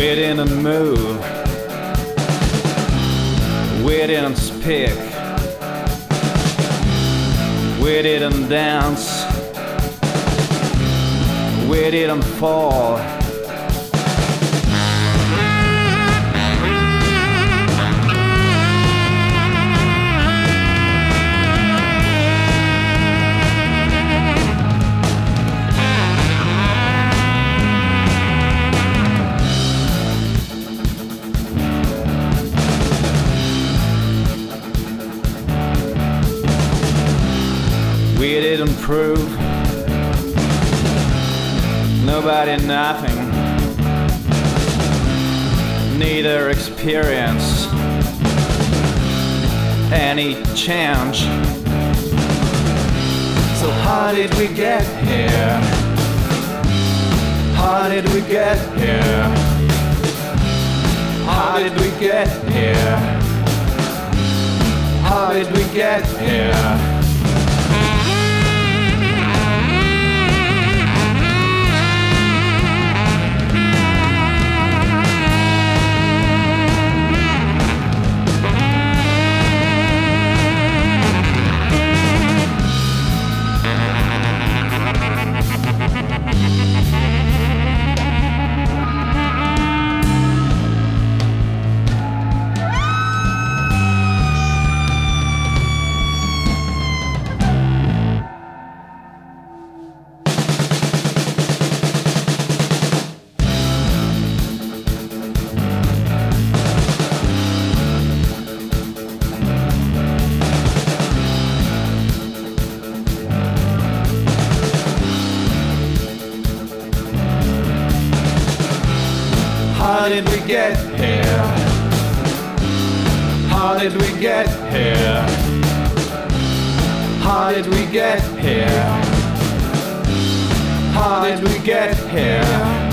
We didn't move, we didn't speak, we didn't dance, we didn't fall. We didn't prove, nobody nothing, neither experience any change. So how did we get here? How did we get here? How did we get here? How did we get here? How did we get here? How did we get here? How did we get here? How did we get here?